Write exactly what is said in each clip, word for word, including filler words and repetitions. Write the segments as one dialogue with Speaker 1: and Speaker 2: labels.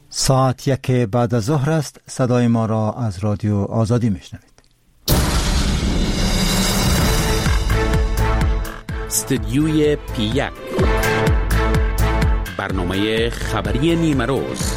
Speaker 1: ساعت یک بعد از ظهر است. صدای ما را از رادیو آزادی میشنوید.
Speaker 2: استدیوی پی یک، برنامه خبری نیمه روز.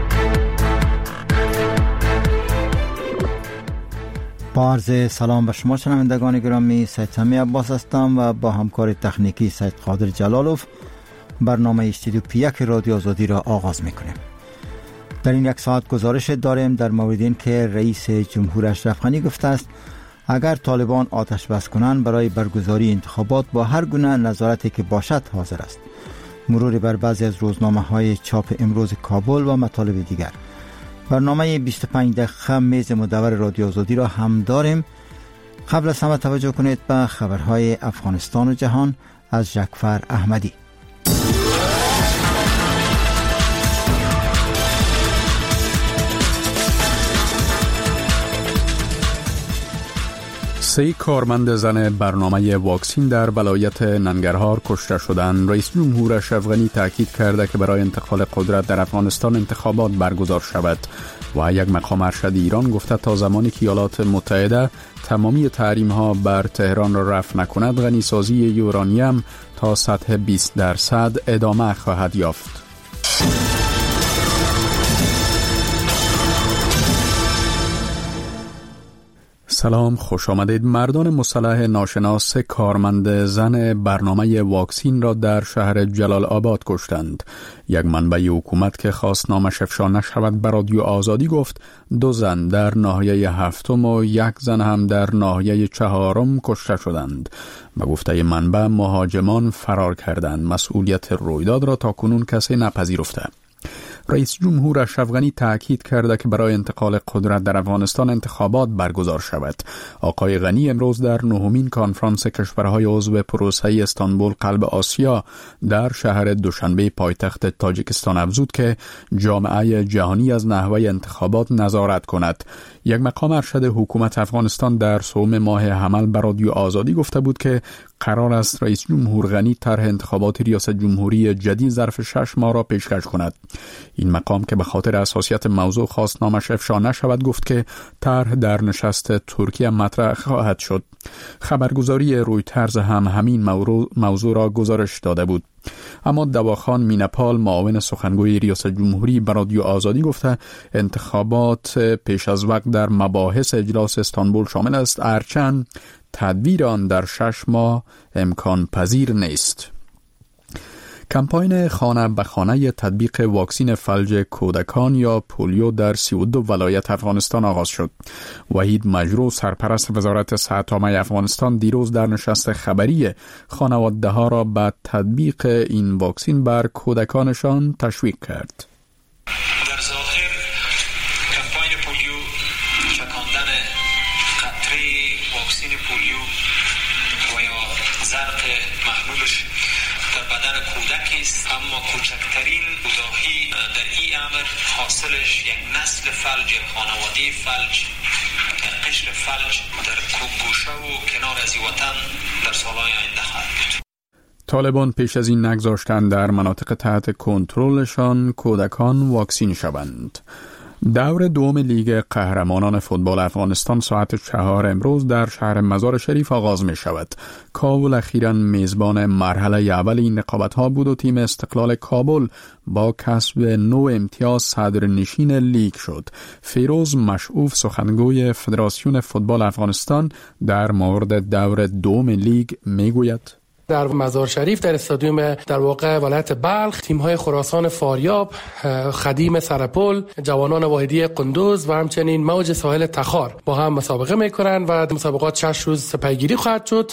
Speaker 1: با عرض سلام به شما شنوندگان گرامی، سید سمی عباس هستم و با همکار تکنیکی سید قادر جلالوف برنامه استدیو پی یک رادیو آزادی را آغاز میکنیم. در این یک ساعت گزارش داریم در مورد این که رئیس جمهور اشرف غنی گفته است اگر طالبان آتش بس کنند برای برگزاری انتخابات با هر گونه نظارتی که باشد حاضر است. مرور بر بعضی از روزنامه های چاپ امروز کابل و مطالب دیگر. برنامه بیست و پنج دقیقه میز مدور رادیو آزادی را هم داریم. قبل از همه توجه کنید به خبرهای افغانستان و جهان از جعفر احمدی.
Speaker 3: سه کارمند زن برنامه واکسین در ولایت ننگرهار کشته شدند. رئیس جمهور اشرف غنی تاکید کرده که برای انتقال قدرت در افغانستان انتخابات برگزار شود و یک مقام ارشد ایران گفته تا زمانی که ایالات متحده تمامی تحریم ها بر تهران را رفع نکند غنیسازی یورانیم تا سطح بیست درصد ادامه خواهد یافت. سلام، خوش آمدید. مردان مسلح ناشناس کارمند زن برنامه واکسین را در شهر جلال آباد کشتند. یک منبع حکومت که خواست نامش افشا نشود به رادیو آزادی گفت دو زن در ناحیه هفتم و یک زن هم در ناحیه چهارم کشته شدند. به گفته منبع مهاجمان فرار کردند. مسئولیت رویداد را تا کنون کسی نپذیرفته. رئیس جمهور اشرف غنی تاکید کرده که برای انتقال قدرت در افغانستان انتخابات برگزار شود. آقای غنی امروز در نهمین کنفرانس کشورهای عضو پروسه استانبول قلب آسیا در شهر دوشنبه پایتخت تاجیکستان افزود که جامعه جهانی از نحوه انتخابات نظارت کند. یک مقام ارشد حکومت افغانستان در سوم ماه حمل بر رادیو آزادی گفته بود که قرار است رئیس جمهور غنی طرح انتخابات ریاست جمهوری جدید ظرف شش ماه را پیشکش کند. این مقام که به خاطر حساسیت موضوع خواست نامش افشا نشود گفت که طرح در نشست ترکیه مطرح خواهد شد. خبرگزاری رویترز هم همین موضوع را گزارش داده بود. اما دواخان مینپال معاون سخنگوی ریاست جمهوری به رادیو آزادی گفته انتخابات پیش از وقت در مباحث اجلاس استانبول شامل است، هرچند تدبیر آن در شش ماه امکان پذیر نیست. کمپاین خانه به خانه تطبیق واکسین فلج کودکان یا پولیو در سی و دو ولایت افغانستان آغاز شد. وحید مجروح سرپرست وزارت صحت عامه افغانستان دیروز در نشست خبری خانواده ها را به تطبیق این واکسین بر کودکانشان تشویق کرد.
Speaker 4: در ظاهر کمپاین پولیو چکاندن قطره واکسین پولیو و یا زرق محلولش در بدن کودک است، اما کوچکترین کوتاهی در این امر حاصلش یک نسل فلج، خانواده فلج، قشر فلج در گوشه و کنار از وطن در سالهای آینده خواهد بود.
Speaker 3: طالبان پیش از این نگذاشتند در مناطق تحت کنترلشان کودکان واکسین شوند. دور دوم لیگ قهرمانان فوتبال افغانستان ساعت چهار امروز در شهر مزار شریف آغاز می شود. کابل اخیراً میزبان مرحله اول این رقابت ها بود و تیم استقلال کابل با کسب نو امتیاز صدرنشین لیگ شد. فیروز مشعوف سخنگوی فدراسیون فوتبال افغانستان در مورد دور دوم لیگ می گوید:
Speaker 5: در مزار شریف در استادیوم در واقع ولایت بلخ تیم‌های خراسان فاریاب، خدیم سرپل، جوانان واحدی قندوز و همچنین موج ساحل تخار با هم مسابقه می‌کنند و مسابقات شش روز پیگیری خواهد شد.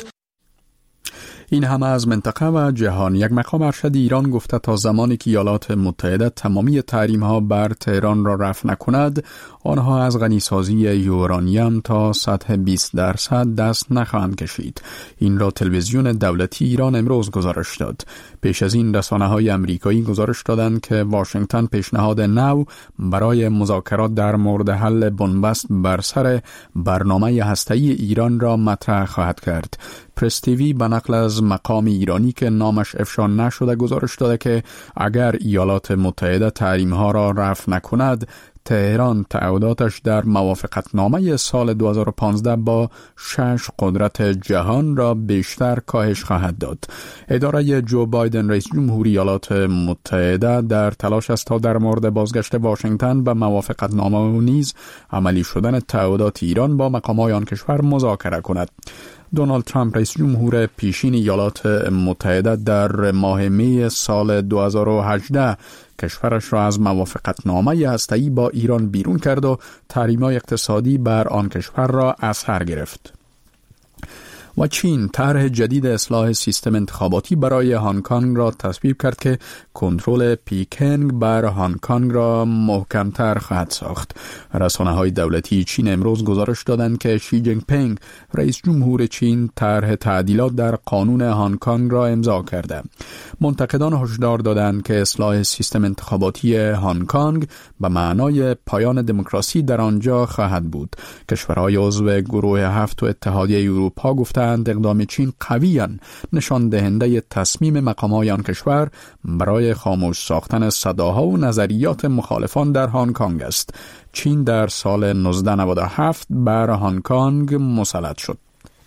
Speaker 3: این همه از منطقه و جهان. یک مقام ارشد ایران گفته تا زمانی که ایالات متحده تمامی تحریم ها بر تهران را رفع نکند آنها از غنیسازی یورانیم تا سطح بیست درصد دست نخواهند کشید. این را تلویزیون دولتی ایران امروز گزارش داد. پیش از این رسانه های امریکایی گزارش دادند که واشنگتن پیشنهاد نو برای مذاکرات در مورد حل بنبست بر سر برنامه هسته‌ای ایران را مطرح خواهد کرد. پرس تیوی به نقل از مقام ایرانی که نامش افشا نشده گزارش داده که اگر ایالات متحده تحریم‌ها را رفع نکند، تهران تعهداتش در موافقتنامه سال دو هزار و پانزده با شش قدرت جهان را بیشتر کاهش خواهد داد. اداره جو بایدن رئیس جمهوری ایالات متحده در تلاش است تا در مورد بازگشت واشنگتن به موافقتنامه و نیز عملی شدن تعهدات ایران با مقام‌های آن کشور مذاکره کند. دونالد ترامپ رئیس جمهور پیشین ایالات متحده در ماه می سال دو هزار و هجده کشورش را از موافقتنامه هسته‌ای با ایران بیرون کرد و تحریم‌های اقتصادی بر آن کشور را از سر گرفت. و چین طرح جدید اصلاح سیستم انتخاباتی برای هنگ کنگ را تصویب کرد که کنترل پیکنگ بر هنگ کنگ را محکم‌تر خواهد ساخت. رسانه‌های دولتی چین امروز گزارش دادند که شی جین پینگ رئیس جمهور چین طرح تعدیلات در قانون هنگ کنگ را امضا کرده. منتقدان هشدار دادند که اصلاح سیستم انتخاباتی هنگ کنگ به معنای پایان دموکراسی در آنجا خواهد بود. کشورهای عضو گروه هفت و اتحادیه اروپا گفتند اقدام چین قویاً نشان دهنده تصمیم مقام‌های آن کشور برای خاموش ساختن صداها و نظریات مخالفان در هنگ کنگ است. چین در سال نوزده نود و هفت بر هنگ کنگ مسلط شد.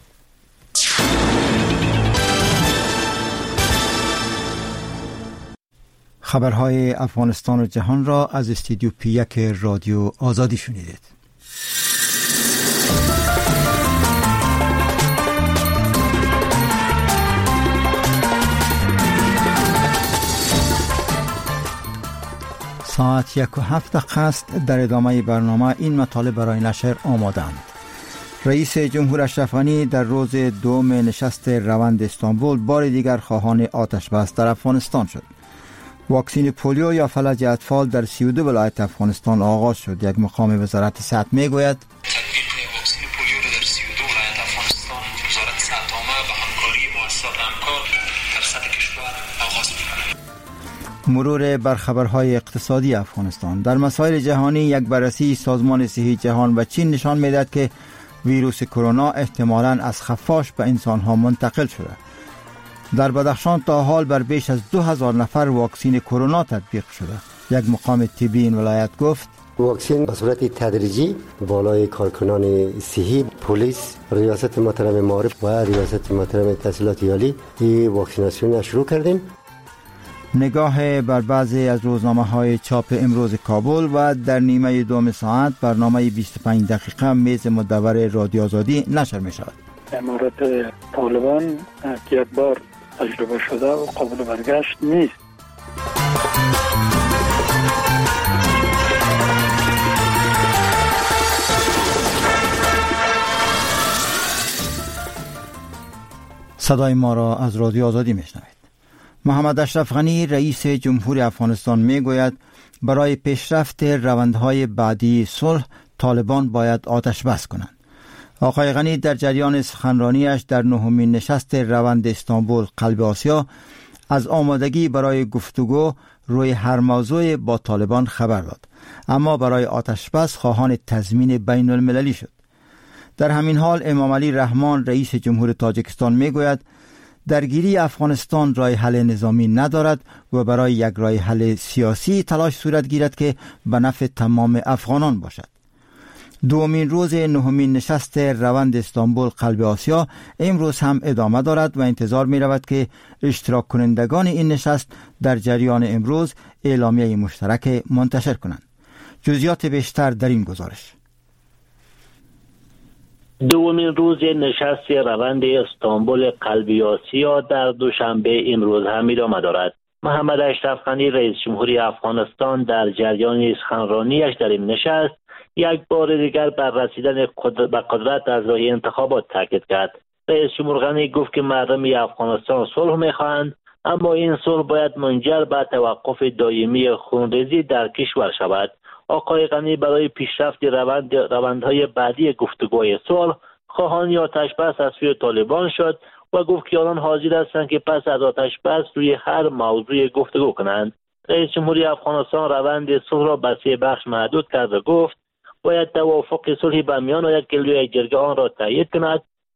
Speaker 1: خبرهای افغانستان و جهان را از استودیو پی یک رادیو آزادی شنیدید. ساعت یک و هفت قصد در ادامه برنامه این مطالب برای نشر آمادند. رئیس جمهور اشرف غنی در روز دوم نشست روند استانبول بار دیگر خواهان آتش بس در افغانستان شد. واکسین پولیو یا فلج اطفال در سی و دو ولایت افغانستان آغاز شد. یک مقام وزارت صحت میگوید
Speaker 4: تطبیق واکسین پولیو را در سی و دو ولایت افغانستان وزارت صحت عامه به همکاری مؤسسات همکار در سطح کشور آغاز می‌کند.
Speaker 1: مرور بر خبرهای اقتصادی افغانستان. در مسائل جهانی یک بررسی سازمان صحی جهان و چین نشان می‌دهد که ویروس کرونا احتمالاً از خفاش به انسان‌ها منتقل شده. در بدخشان تا حال بر بیش از دو هزار نفر واکسین کرونا تطبیق شده. یک مقام طبی این ولایت گفت
Speaker 6: واکسین به صورت تدریجی بالای کارکنان صحی، پلیس، ریاست محترم معارف و ریاست محترم تحصیلات عالی این واکسیناسیون شروع کردیم.
Speaker 1: نگاه بر بعضی از روزنامه‌های چاپ امروز کابل و در نیمه دوم ساعت برنامه بیست و پنج دقیقه میز مدور رادیو آزادی نشر می شود.
Speaker 7: امارات طالبان یک بار تجربه شده و قابل برگشت نیست.
Speaker 1: صدای ما را از رادیو آزادی میشنوید. محمد اشرف غنی رئیس جمهوری افغانستان میگوید برای پیشرفت روندهای بعدی صلح طالبان باید آتش بس کنند. آقای غنی در جریان سخنرانیش در نهمین نشست روند استانبول قلب آسیا از آمادگی برای گفتگو روی هر موضوع با طالبان خبر داد، اما برای آتش بس خواهان تضمین بین المللی شد. در همین حال امام علی رحمان رئیس جمهور تاجیکستان میگوید درگیری افغانستان راه حل نظامی ندارد و برای یک راه حل سیاسی تلاش صورت گیرد که به نفع تمام افغانان باشد. دومین روز نهمین نشست روند استانبول قلب آسیا امروز هم ادامه دارد و انتظار می رود که اشتراک کنندگان این نشست در جریان امروز اعلامیه مشترک منتشر کنند. جزئیات بیشتر در این گزارش.
Speaker 8: دومین روز نشست روند استانبول قلب آسیا در دوشنبه امروز هم ادامه دارد. محمد اشرف غنی رئیس جمهوری افغانستان در جریان سخنرانیش در این نشست یک بار دیگر بر رسیدن به قدرت از راه انتخابات تاکید کرد. رئیس جمهور غنی گفت که مردم افغانستان صلح می‌خواهند، اما این صلح باید منجر به توقف دائمی خونریزی در کشور شود. آقای غنی برای پیشرفت روند روندهای بعدی گفتگوی صلح خواهان آتش بس از سوی طالبان شد و گفت که آنان حاضر هستند که پس از آتش بس روی هر موضوع گفتگو کنند. رئیس جمهوری افغانستان روند صلح را به سه بخش محدود کرد و گفت باید توافق صلحی به میان آید که یک جرگه آن را تایید کند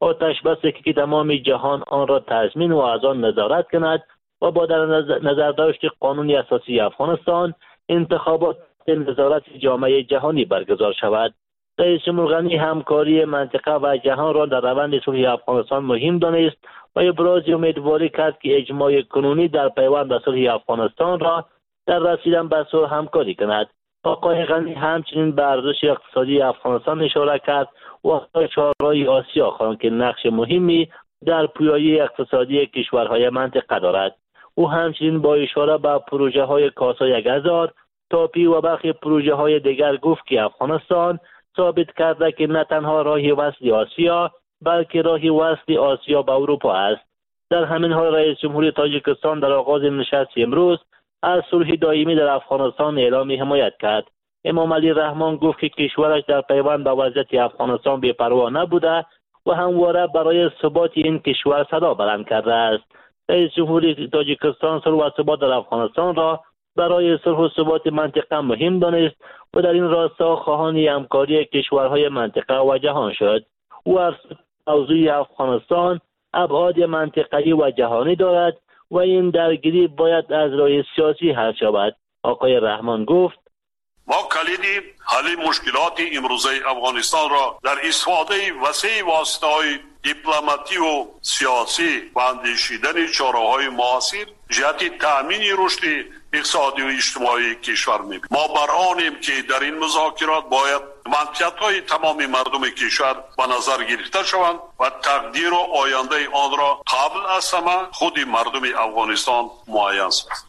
Speaker 8: آتش بسی که تمام جهان آن را تضمین و از آن نظارت کند و با در نظر داشت قانون اساسی افغانستان انتخابات نظارت جامعه جهانی برگزار شود. رئیس جمهور غنی همکاری منطقه و جهان را در روند صلح افغانستان مهم دانست و ابراز امیدواری کرد که اجماع کنونی در پیوند به صلح افغانستان را در رسیدن به صلح همکاری کند. آقای غنی همچنین به ارزش اقتصادی افغانستان اشاره کرد و چهارراه آسیا خواند که نقش مهمی در پویایی اقتصادی کشورهای منطقه دارد. او همچنین با اشاره به پروژه های کاسا یک هزار، تاپی و برخی پروژه های دیگر گفت که افغانستان ثابت کرده که نه تنها راه وصل آسیا بلکه راه وصل آسیا به اروپا است. در همین حال رئیس جمهوری تاجیکستان در آغاز نشست امروز از صلح دائمی در افغانستان اعلام حمایت کرد. امام علی رحمان گفت که کشورش در پیوند به وضعیت افغانستان بی‌پروا نبوده و همواره برای ثبات این کشور صدا بلند کرده است. رئیس جمهوری تاجیکستان صلح و ثبات در افغانستان را برای صلح و ثبات منطقه مهم دانست و در این راستا خواهان همکاری کشورهای منطقه و جهان شد. او از موضوع افغانستان ابعاد منطقه‌ای و جهانی دارد و این درگیری باید از راه سیاسی حل شود. آقای رحمان گفت
Speaker 9: ما کلید حل مشکلات امروزه افغانستان را در استفاده وسیع واسطه‌های دیپلماتی و سیاسی و اندیشیدن چاره‌های معاصر جهت تأمین رشد اقتصادی و اجتماعی کشور می‌بینیم. ما بر آنیم که در این مذاکرات باید منفعت‌های تمام مردم کشور به نظر گرفته شوند و تقدیر و آینده آن را قبل از همه خود مردم افغانستان معین است.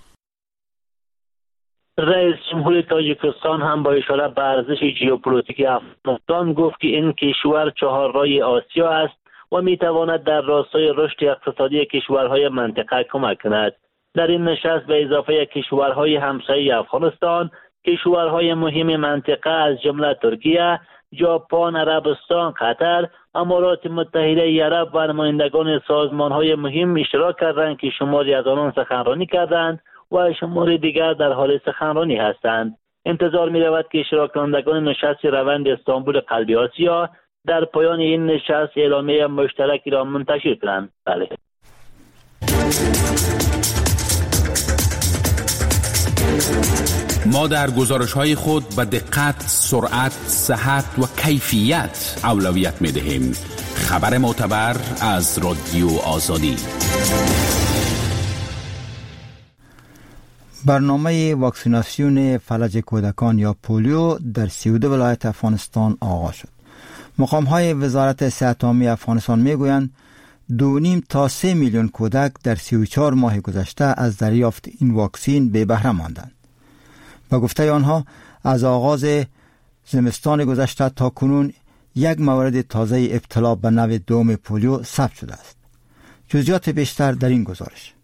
Speaker 8: رئیس جمهوری تاجیکستان هم با اشاره به ارزش ژئوپلیتیک افغانستان گفت که این کشور چهارراه آسیا است و میتواند در راستای رشد اقتصادی کشورهای منطقه کمک کند. در این نشست به اضافه کشورهای همسایه افغانستان، کشورهای مهم منطقه از جمله ترکیه، ژاپن، عربستان، قطر، امارات متحده عرب و نمایندگان سازمانهای مهم اشتراک کردند که شماری از آنان سخنرانی کردند و شماری دیگر در حال سخنرانی هستند. انتظار می رود که اشتراک کنندگان نشست روند استانبول قلبی آسیا در پایان این نشست اعلامیه مشترکی را منتشر کنند. بله.
Speaker 2: ما در گزارش‌های خود به دقت، سرعت، صحت و کیفیت اولویت می‌دهیم. خبر معتبر از رادیو آزادی.
Speaker 1: برنامه واکسیناسیون فلج کودکان یا پولیو در سی و دو ولایت افغانستان آغاز شد. مقام‌های وزارت صحت عامه افغانستان می‌گویند دو نیم تا سه میلیون کودک در سی و چهار ماه گذشته از دریافت این واکسین بے بهره ماندند. با گفته آنها از آغاز زمستان گذشته تا کنون یک مورد تازه ابتلا به نوع دوم پولیو ثبت شده است. جزئیات بیشتر در این گزارش.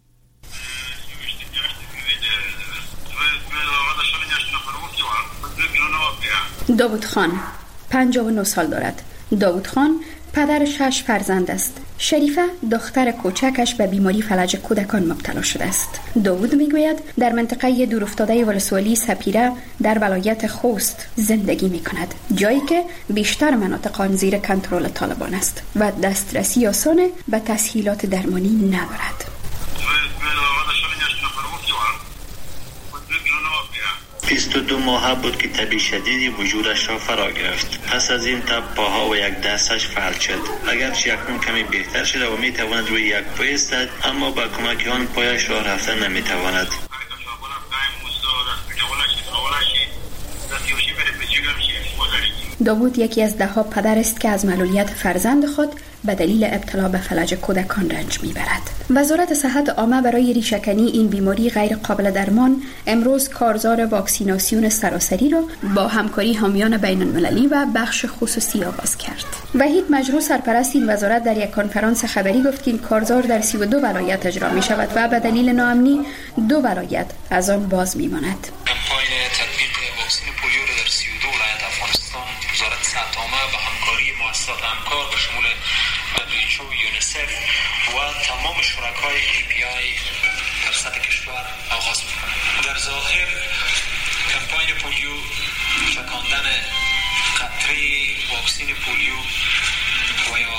Speaker 10: داوود خان پنجاه و نه سال دارد. داوود خان پدر شش فرزند است. شریفه دختر کوچکش به بیماری فلج کودکان مبتلا شده است. داوود میگوید در منطقه دورافتاده ولسوالی سپیره در ولایت خوست زندگی میکند، جایی که بیشتر مناطق آن زیر کنترل طالبان است و دسترسی آسان به تسهیلات درمانی ندارد.
Speaker 11: بیست و دو ماه بود که تب شدیدی وجودش را فرا گرفت. پس از این تب پاها و یک دستش فلج شد. اگرچه اکنون کمی بهتر شده و می تواند روی یک پای ایستد، اما با کمک آن پایش راه رفتن نمی تواند.
Speaker 10: داوود یکی از ده ها پدر است که از معلولیت فرزند خود به دلیل ابتلا به فلج کودکان رنج میبرد. وزارت صحت عامه برای ریشه‌کنی این بیماری غیر قابل درمان امروز کارزار واکسیناسیون سراسری را با همکاری حامیان بین المللی و بخش خصوصی آغاز کرد. وحید مجروح سرپرست این وزارت در یک کنفرانس خبری گفت که این کارزار در سی و دو ولایت اجرا می شود و به دلیل ناامنی دو ولایت از آن باز می ماند.
Speaker 4: و تمام شرکای ای پی آی در سطح کشور آغاز می‌کنند. در ظاهر کمپاین پولیو، چکاندن قطره واکسین پولیو و یا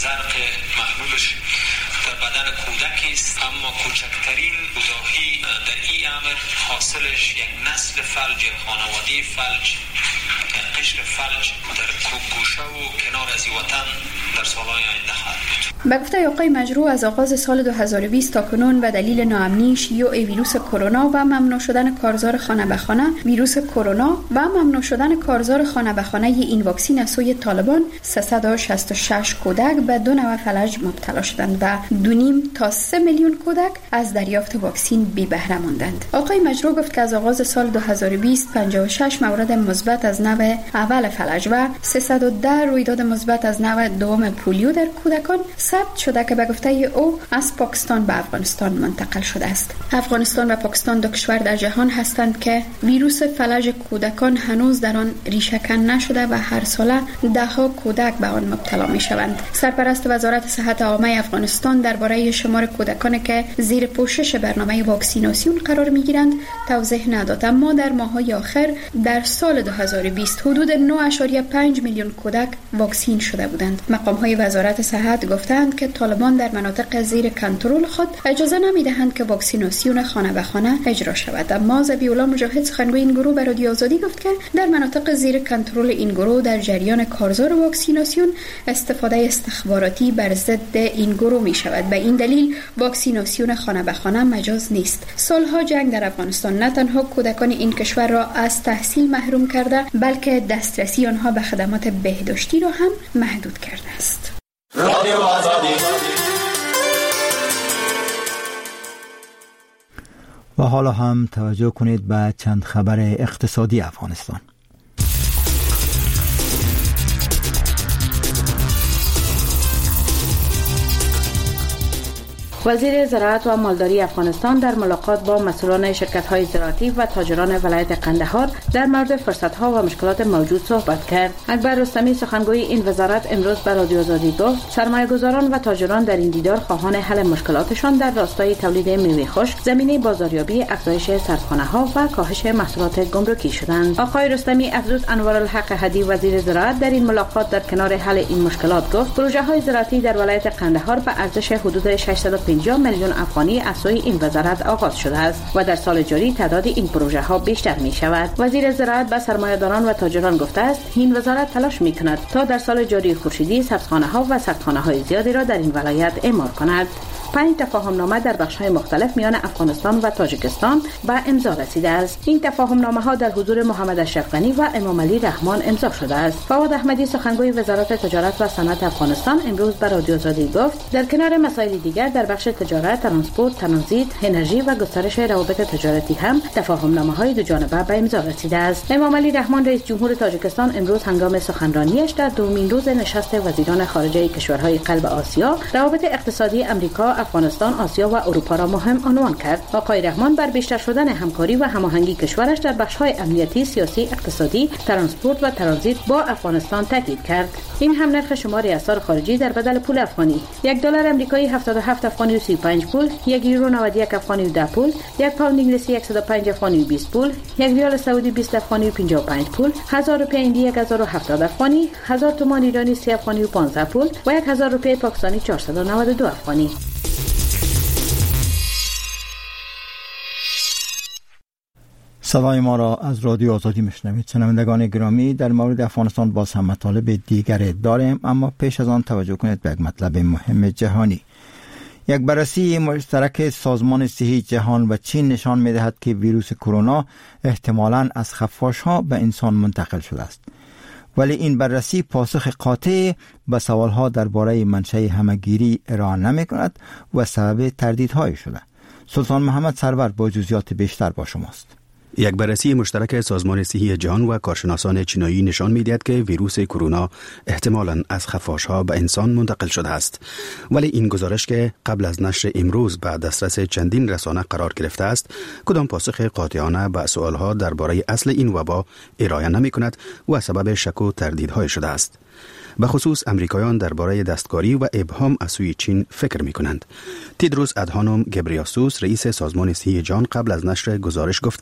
Speaker 4: زرق محلولش در بدن کودک است، اما کوچکترین کوتاهی در این امر حاصلش یک نسل فلج، خانواده فلج، قشر فلج در گوشه و کنار از وطن در سالهای آینده خواهد بود.
Speaker 10: به گفته آقای مجروح، از آغاز سال دو هزار و بیست تا کنون به دلیل ناامنی شیوع ویروس کرونا و ممنوع شدن کارزار خانه به خانه ویروس کرونا و ممنوع شدن کارزار خانه به خانه این واکسین از سوی طالبان سیصد و شصت و شش کودک به دو نوع فلج مبتلا شدند و دو نیم تا سه میلیون کودک از دریافت واکسین بی بهره ماندند. آقای مجروح گفت که از آغاز سال دو هزار و بیست پنجاه و شش مورد مثبت از نوع اول فلج و سیصد و ده رویداد مثبت از نوع دوم پولیو در کودکان ثبت شده که به گفته او از پاکستان به افغانستان منتقل شده است. افغانستان و پاکستان دو کشور در جهان هستند که ویروس فلج کودکان هنوز در آن ریشه‌کن نشده و هر ساله ده ها کودک به آن مبتلا می شوند. سرپرست وزارت صحت عامه افغانستان درباره شمار کودکانی که زیر پوشش برنامه واکسیناسیون قرار می گیرند توضیح نداد، اما در ماه‌های آخر در سال دو هزار و بیست حدود نه ممیز پنج میلیون کودک واکسین شده بودند. مقام‌های وزارت صحت گفتند که طالبان در مناطق زیر کنترل خود اجازه نمی‌دهند که واکسیناسیون خانه به خانه اجرا شود. اما ذبیح‌الله مجاهد سخنگوی این گروه به رادیو آزادی گفت که در مناطق زیر کنترل این گروه در جریان کارزار واکسیناسیون استفاده استخباراتی بر ضد این گروه می شود. به این دلیل واکسیناسیون خانه به خانه مجاز نیست. سالها جنگ در افغانستان نه تنها کودکان این کشور را از تحصیل محروم کرده، بلکه دسترسی آنها به خدمات بهداشتی را هم محدود کرده است. رادیو آزادی.
Speaker 1: و حالا هم توجه کنید به چند خبر اقتصادی افغانستان.
Speaker 12: وزیر زراعت و مالداری افغانستان در ملاقات با مسئولان شرکت‌های زراعتی و تاجران ولایت قندهار در مورد فرصت‌ها و مشکلات موجود صحبت کرد. اکبر رستمی سخنگوی این وزارت امروز به رادیو آزادی گفت سرمایه‌گذاران و تاجران در این دیدار خواهان حل مشکلاتشان در راستای تولید میوه خشک، زمینه بازاریابی، افزایش سردخانه‌ها و کاهش محصولات گمرکی شدند. آقای رستمی افزود انوارالحق هدی وزیر زراعت در این ملاقات در کنار حل این مشکلات گفت پروژه‌های زراعتی در ولایت قندهار به ارزش حدود ششصد و پنجاه میلیون افغانی از سوی این وزارت آغاز شده است و در سال جاری تعداد این پروژه ها بیشتر می شود. وزیر زراعت به سرمایه‌داران و تاجران گفته است این وزارت تلاش می کند تا در سال جاری خورشیدی سبزخانه ها و سردخانه های زیادی را در این ولایت اعمار کند. پنج تفاهم نامه در بخش‌های مختلف میان افغانستان و تاجیکستان به امضا رسیده است. این تفاهم نامه ها در حضور محمد اشرف غنی و امام علی رحمان امضا شده است. فواد احمدی سخنگوی وزارت تجارت و صنعت افغانستان امروز به رادیو آزادی گفت در کنار مسائل دیگر در بخش تجارت، ترانسپورت، ترانزیت، انرژی و گسترش روابط تجارتی هم تفاهم نامه‌های دو جانبه به امضا رسیده است. امام علی رحمان رئیس جمهور تاجیکستان امروز هنگام سخنرانیش در دومین روز نشست وزیران خارجه کشورهای قلب آسیا روابط اقتصادی آمریکا، افغانستان، آسیا و اروپا را مهم عنوان کرد. آقای رحمان بر بیشتر شدن همکاری و هماهنگی کشورش در بخش‌های امنیتی، سیاسی، اقتصادی، ترانسپورت و ترانزیت با افغانستان تاکید کرد. این هم نرخ شمار اسعار خارجی در بدل پول افغانی: یک دلار آمریکایی هفتاد و هفت افغانی و سی و پنج پول، یک یورو نود و یک افغانی و ده پول، یک پوند انگلیسی صد و پنج افغانی و بیست پول، یک ریال سعودی بیست افغانی و پنجاه و پنج پول، هزار روپیه هندی یک هزار و هفتاد افغانی، هزار تومان ایرانی سی افغانی و پانزده پول و یک هزار روپیه پاکستانی چهارصد و نود و دو افغانی.
Speaker 1: صدای ما را از رادیو آزادی میشنوید. شنوندگان گرامی، در مورد افغانستان باز هم مطالب دیگر داریم، اما پیش از آن توجه کنید به یک مطلب مهم جهانی. یک بررسی مشترک سازمان صحی جهان و چین نشان می‌دهد که ویروس کرونا احتمالاً از خفاش‌ها به انسان منتقل شده است. ولی این بررسی پاسخ قاطع به سوال‌ها درباره منشأ همه‌گیری ارائه نمی‌کند و سبب تردیدهای شده. سلطان محمد سرور با جزئیات بیشتر با شماست.
Speaker 13: یک بررسی مشترک سازمان صحی جهان و کارشناسان چینایی نشان می‌دهد که ویروس کرونا احتمالاً از خفاش‌ها به انسان منتقل شده است. ولی این گزارش که قبل از نشر امروز به دسترس چندین رسانه قرار گرفته است، کدام پاسخ قاطعانه به سوال‌ها درباره اصل این وبا ارائه نمی‌کند و سبب شک و تردیدهای شده است. به خصوص امریکایان درباره دستکاری و ابهام از سوی چین فکر می کنند. تیدروس ادهانوم گبریاسوس رئیس سازمان صحی جهان قبل از نشر گزارش گفت که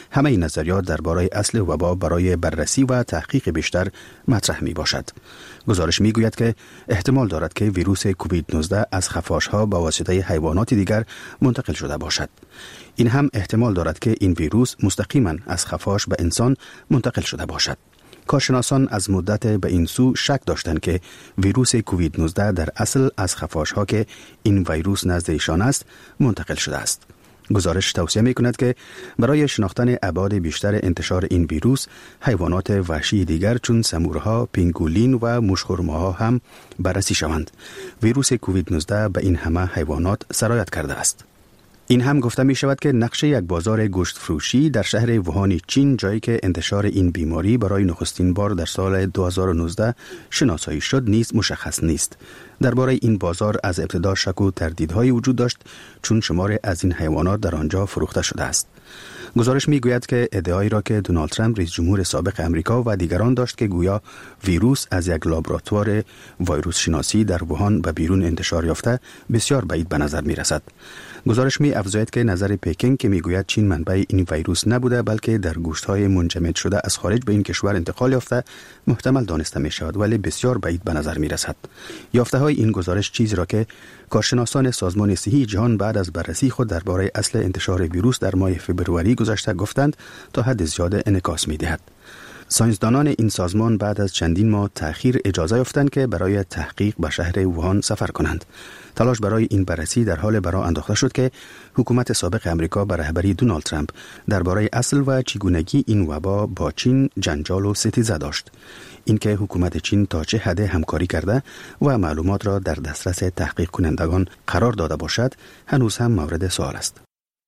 Speaker 13: همه این نظریات درباره اصل وبا برای بررسی و تحقیق بیشتر مطرح می باشد. گزارش می گوید که احتمال دارد که ویروس کووید نوزده از خفاش‌ها با واسطه حیوانات دیگر منتقل شده باشد. این هم احتمال دارد که این ویروس مستقیما از خفاش به انسان منتقل شده باشد. کارشناسان از مدت به این سو شک داشتند که ویروس کووید نوزده در اصل از خفاش‌ها که این ویروس نزد ایشان است منتقل شده است. گزارش توصیه می کند که برای شناختن ابعاد بیشتر انتشار این ویروس، حیوانات وحشی دیگر چون سمورها، پینگولین و مشخورماها هم بررسی شوند. ویروس کووید نوزده به این همه حیوانات سرایت کرده است. این هم گفته می شود که نقشه یک بازار گوشت فروشی در شهر ووهان چین، جایی که انتشار این بیماری برای نخستین بار در سال دو هزار و نوزده شناسایی شد نیز مشخص نیست. درباره این بازار از ابتدا شک و تردیدهای وجود داشت چون شمار از این حیوانات در آنجا فروخته شده است. گزارش می گوید که ادعایی را که دونالد ترامپ رئیس جمهور سابق امریکا و دیگران داشت که گویا ویروس از یک لابراتوار ویروس شناسی در ووهان به بیرون انتشار یافته بسیار بعید به نظر می رسد. گزارش می افزاید که نظر پکینگ که می گوید چین منبع این ویروس نبوده بلکه در گوشت‌های منجمد شده از خارج به این کشور انتقال یافته محتمل دانسته می شود، ولی بسیار بعید به نظر می رسد. یافته‌های این گزارش چیزی را که کارشناسان سازمان صحی جهان بعد از بررسی خود درباره اصل انتشار ویروس در ماه فوریه گذشته گفتند تا حد زیاد انعکاس می دهد. ساینسدانان این سازمان بعد از چندین ماه تأخیر اجازه یافتند که برای تحقیق به شهر ووهان سفر کنند. تلاش برای این بررسی در حال برآ انداخته شد که حکومت سابق امریکا به رهبری دونالد ترامپ درباره اصل و چگونگی این وبا با چین جنجال و ستیزه داشت. اینکه حکومت چین تا چه حد همکاری کرده و معلومات را در دسترس تحقیق کنندگان قرار داده باشد هنوز هم مورد سوال است.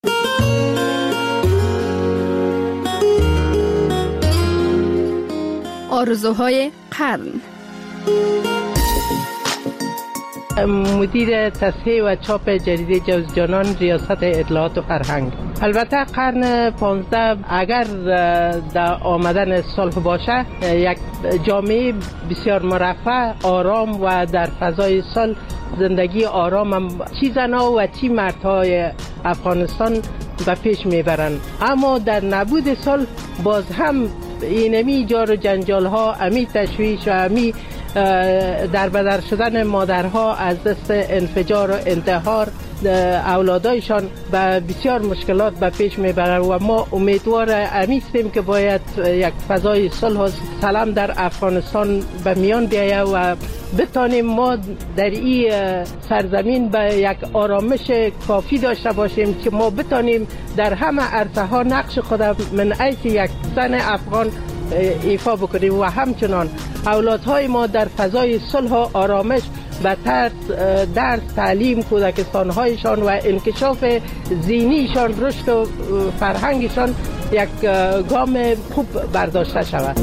Speaker 10: آرزوهای قرن.
Speaker 14: مدیر تصحیح و چاپ جریده جوزجانان، ریاست اطلاعات و فرهنگ. البته قرن پانزده اگر در آمدن صلح باشه، یک جامعه بسیار مرفه، آرام و در فضای صلح زندگی آرام هم چی زنها و چی مردهای افغانستان به پیش میبرند. اما در نبود صلح باز هم اینمی جار و جنجال ها، امی تشویش و امی در بدر شدن مادرها از دست انفجار و انتحار اولادایشان به بسیار مشکلات به پیش میبرند و ما امیدوار امیستیم که باید یک فضای صلح و سلام در افغانستان به میان بیاید و بتانیم ما در این سرزمین به یک آرامش کافی داشته باشیم که ما بتانیم در همه عرصه ها نقش خود من حیث یک زن افغان ایفا بکنیم و همچنان اولادهای ما در فضای صلح و آرامش به طرز درس، تعلیم، کودکستانهایشان و انکشاف ذهنیشان، رشد و فرهنگشان یک گام خوب برداشته شود.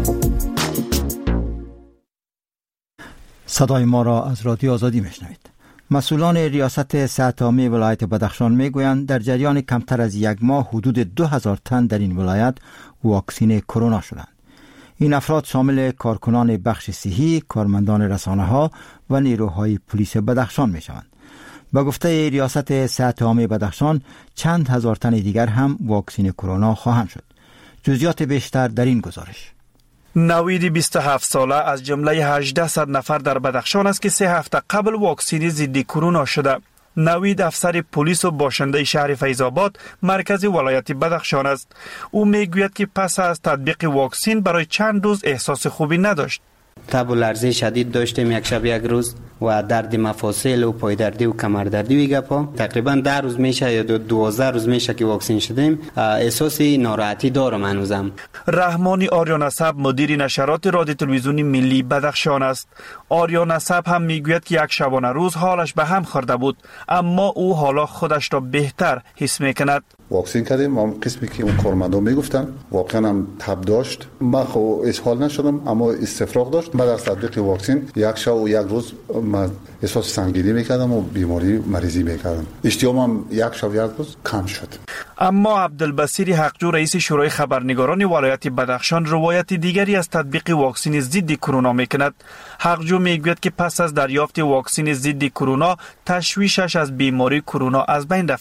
Speaker 1: صدای ما را از رادیو آزادی میشنوید. مسئولان ریاست صحت عامه ولایت بدخشان میگویند در جریان کمتر از یک ماه حدود دو هزار تن در این ولایت واکسین کرونا شدند. این افراد شامل کارکنان بخش صحی، کارمندان رسانه‌ها و نیروهای پلیس بدخشان میشوند. با گفته ریاست صحت عامه بدخشان چند هزار تن دیگر هم واکسین کرونا خواهند شد. جزئیات بیشتر در این گزارش.
Speaker 15: نوید بیست و هفت ساله از جمله هجده نفر در بدخشان است که سه هفته قبل واکسین ضد کرونا شده. نوید افسر پلیس و باشنده شهر فیض‌آباد مرکز ولایت بدخشان است. او میگوید که پس از تطبیق واکسین برای چند روز احساس خوبی نداشت.
Speaker 16: تب و لرزه شدید داشتیم یک شب یک روز و درد مفاصل و پایدردی و کمردردی و گپا. تقریبا ده روز میشه یا دوازده روز میشه که واکسین شدیم. احساس ناراحتی دارم هنوزم.
Speaker 15: رحمانی آریا نسب مدیر نشرات رادیو تلویزیونی ملی بدخشان است. آریا نسب هم میگوید که یک شبانه روز حالش به هم خورده بود، اما او حالا خودش را بهتر حس میکند.
Speaker 17: واکسین کردیم، ما قسمی که اون کارمندا میگفتن واقعا هم تب داشت. من خو اسهال نشدم اما استفراغ داشت. بعد از تطبیق واکسین یک شب و یک روز من احساس سنگینی میکردم و بیماری مریضی میکردم. اشتیامم یک شب یک روز کم شد.
Speaker 15: اما عبدالبصیر حقجو رئیس شورای خبرنگاران ولایت بدخشان روایت دیگری از تطبیق واکسین ضد کرونا میکند. حقجو میگوید که پس از دریافت واکسین ضد کرونا تشویشش از بیماری کرونا از بین رفته.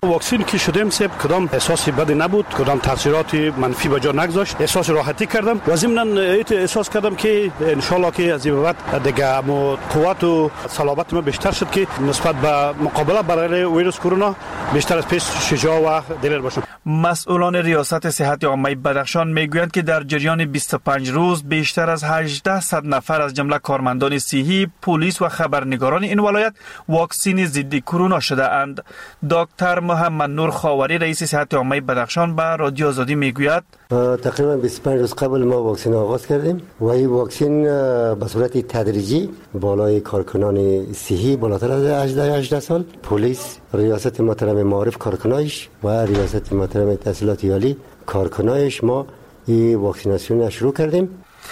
Speaker 18: واکسین که شدیم سه کدام احساس بدی نبود، کدام تاثیرات منفی به جا نگذاشت، احساس راحتی کردم و ضمن احساس کردم که ان شاء الله که از این بعد دیگه مو قوت و صلابت ما بیشتر شد که نسبت به مقابله برای ویروس کرونا بیشتر از پیش شجاع و دلیر باشم.
Speaker 15: مسئولان ریاست صحت عامه بدخشان میگویند که در جریان بیست و پنج روز بیشتر از هجده صد نفر از جمله کارمندان صحی، پلیس و خبرنگاران این ولایت واکسین ضد کرونا شده اند. دکتر محمد نور خاوری رئیس صحت عامه بدخشان به رادیو آزادی میگوید
Speaker 6: تقریبا بیست و پنج روز قبل ما واکسین آغاز کردیم و این واکسین به صورت تدریجی بالای کارکنان صحی بالاتر از هجده هجده سال، پلیس، ریاست محترم معارف کارکنایش و ریاست محترم تحصیلات عالی کارکنایش ما این واکسیناسیون شروع کردیم.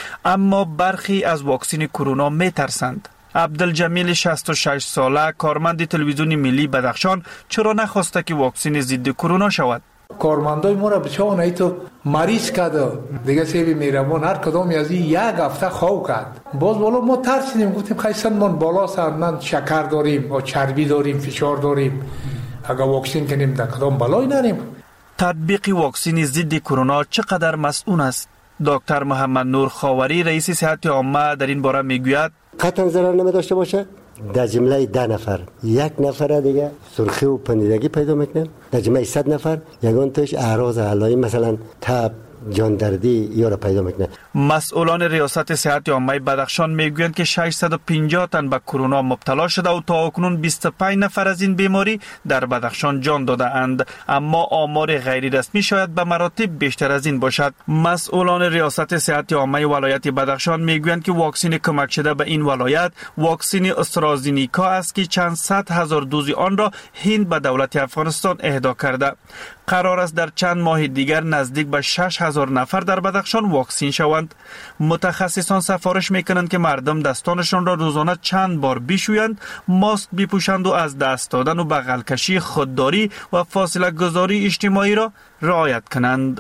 Speaker 15: اما برخی از واکسین کرونا میترسند. عبدالجمیل شصت و شش ساله کارمند تلویزیون ملی بدخشان چرا نخواسته که واکسین ضد کرونا شود؟
Speaker 19: کارمندای ما را بچه‌ها نه تو مریض کرده دیگه سیبی میرمون هر کدام از این یک هفته خواب کرد. باز بالا ما ترسیدیم، گفتیم خیلی من بالا سن شکر داریم و چربی داریم، فشار داریم، اگر واکسین کنیم در کدام بالای نریم.
Speaker 15: تطبیق واکسین ضد کرونا چقدر مسئول است؟ دکتر محمد نور خاوری رئیس صحت عامه در این باره میگوید
Speaker 6: قطعا ضرر نمی داشته باشه. در جمله ده نفر یک نفر دیگه سرخی و پنیدگی پیدا میکنه، در جمله صد نفر یگان توش اعراض علائم مثلا تب، جان دردی یا را پیدا میکنه.
Speaker 15: مسئولان ریاست صحت عامه بدخشان میگویند که ششصد و پنجاه تن به کرونا مبتلا شده و تا اکنون بیست و پنج نفر از این بیماری در بدخشان جان داده اند، اما آمار غیر رسمی شاید به مراتب بیشتر از این باشد. مسئولان ریاست صحت عامه ولایت بدخشان میگویند که واکسین کمک شده به این ولایت واکسین استرازینیکا است که چند صد هزار دوز آن را هند به دولت افغانستان اهدا کرده. قرار است در چند ماه دیگر نزدیک به شش هزار نفر در بدخشان واکسین شوند. متخصصان سفارش میکنند که مردم دستانشان را روزانه چند بار بشویند، ماسک بپوشند و از دست دادن و بغل کشی خودداری و فاصله گذاری اجتماعی را رعایت کنند.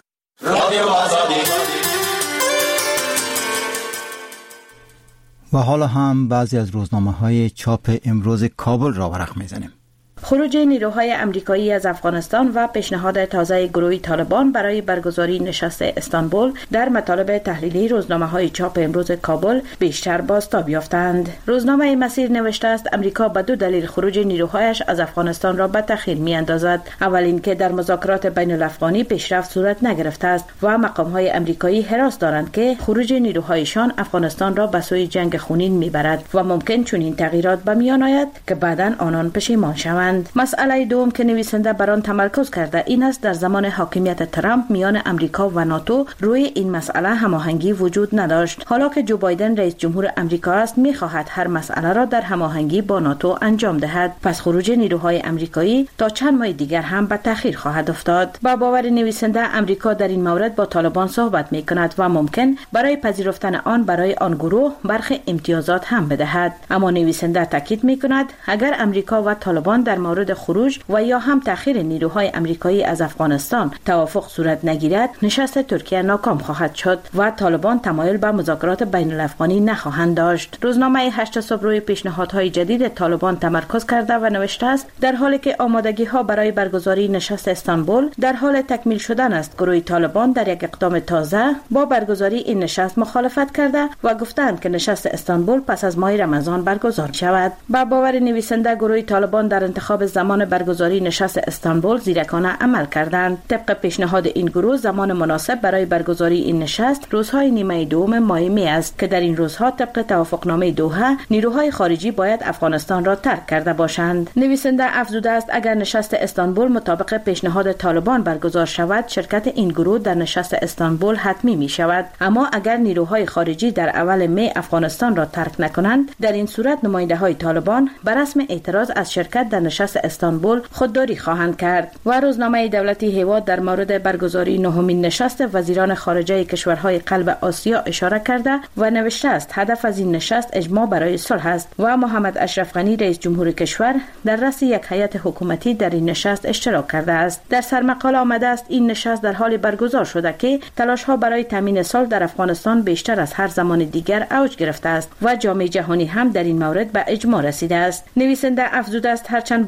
Speaker 1: و حالا هم بعضی از روزنامه‌های چاپ امروز کابل را ورق میزنیم.
Speaker 12: خروج نیروهای امریکایی از افغانستان و پیشنهاد تازه گروه طالبان برای برگزاری نشست استانبول در مطالب تحلیلی روزنامه‌های چاپ امروز کابل بیشتر بازتاب یافتند. روزنامه مسیر نوشته است امریکا به دو دلیل خروج نیروهایش از افغانستان را به تأخیر می‌اندازد. اول اینکه در مذاکرات بین الافغانی پیشرفت صورت نگرفته است و مقام‌های امریکایی حراس دارند که خروج نیروهایشان افغانستان را به سوی جنگ خونین می‌برد و ممکن چنین تغییرات به میان آید که بعداً آنان پشیمان شوند. مسئله دوم که نویسنده بر آن تمرکز کرده این است در زمان حاکمیت ترامپ میان امریکا و ناتو روی این مسئله هماهنگی وجود نداشت. حالا که جو بایدن رئیس جمهور امریکا است می‌خواهد هر مسئله را در هماهنگی با ناتو انجام دهد. پس خروج نیروهای امریکایی تا چند ماه دیگر هم به تأخیر خواهد افتاد. با باور نویسنده امریکا در این مورد با طالبان صحبت می‌کند و ممکن برای پذیرفتن آن برای آن گروه برخی امتیازات هم بدهد. اما نویسنده تاکید می‌کند اگر امریکا و طالبان در مورد خروج و یا هم تأخیر نیروهای امریکایی از افغانستان توافق صورت نگیرد، نشست ترکیه ناکام خواهد شد و طالبان تمایل به مذاکرات بین الافغانی نخواهند داشت. روزنامه هشت صبح روی پیشنهادهای جدید طالبان تمرکز کرده و نوشته است در حالی که آمادگی ها برای برگزاری نشست استانبول در حال تکمیل شدن است، گروه طالبان در یک اقدام تازه با برگزاری این نشست مخالفت کرده و گفتند که نشست استانبول پس از ماه رمضان برگزار شود. با باور نویسنده گروه طالبان در انتخاب زمان برگزاری نشست استانبول زیرکانه عمل کردند. طبق پیشنهاد این گروه زمان مناسب برای برگزاری این نشست روزهای نیمه دوم ماه می است که در این روزها طبق توافقنامه دوحه نیروهای خارجی باید افغانستان را ترک کرده باشند. نویسنده افزوده است اگر نشست استانبول مطابق پیشنهاد طالبان برگزار شود شرکت این گروه در نشست استانبول حتمی می شود، اما اگر نیروهای خارجی در اول می افغانستان را ترک نکنند در این صورت نماینده های طالبان بر رسم اعتراض از شرکت در نشست استانبول خودداری خواهند کرد. و روزنامه دولتی هیواد در مورد برگزاری نهمین نشست وزیران خارجه کشورهای قلب آسیا اشاره کرده و نوشته است هدف از این نشست اجماع برای صلح است و محمد اشرف غنی رئیس جمهور کشور در رأس یک هیئت حکومتی در این نشست اشتراک کرده است. در سرمقاله آمده است این نشست در حال برگزار شده که تلاش ها برای تامین صلح در افغانستان بیشتر از هر زمان دیگر اوج گرفته است و جامعه جهانی هم در این مورد به اجماع رسیده است. نویسنده افزوده است هرچند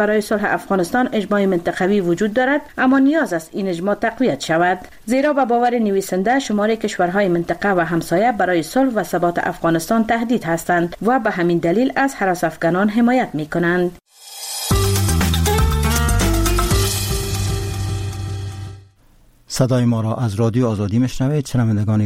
Speaker 12: برای صلح افغانستان اجماع منطقوی وجود دارد، اما نیاز است این اجماع تقویت شود، زیرا به باور نویسنده شمار کشورهای منطقه و همسایه برای صلح و ثبات افغانستان تهدید هستند و به همین دلیل از هراس افغانان حمایت می‌کنند.
Speaker 1: صدای ما را از رادیو آزادی میشنوید. شنوندگان